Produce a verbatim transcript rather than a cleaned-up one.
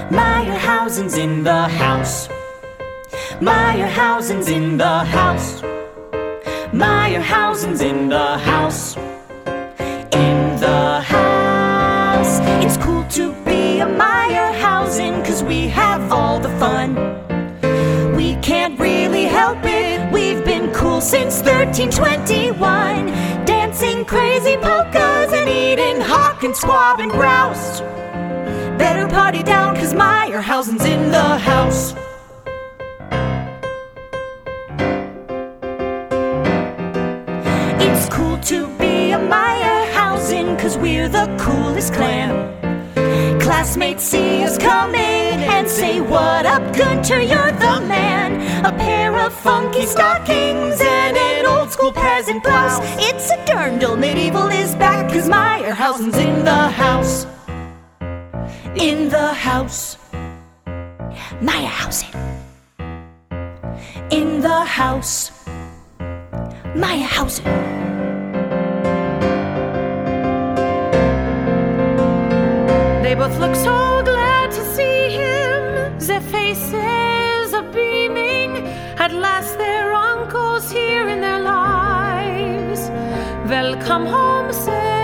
Meyerhausen's in the house. Meyerhausen's in the house. Meyerhausen's in the house. In the house. It's cool to be a Meyerhausen, 'cause we have all the fun. We can't really help it, we've been cool since thirteen twenty-one. Dancing crazy polkas and eating hawk and squab and grouse. Better party down, 'cause Meyerhausen's in the house. It's cool to be a Meyerhausen, 'cause we're the coolest clan. Classmates see us coming and say, "What up, Gunter, you're the man." A pair of funky stockings and an old school peasant blouse. It's a dirndl, medieval is back, 'cause Meyerhausen's in the house. In the house. Meyerhausen. In the house. Meyerhausen. They both look so glad to see him. Their faces are beaming. At last their uncle's here in their lives. Welcome home, say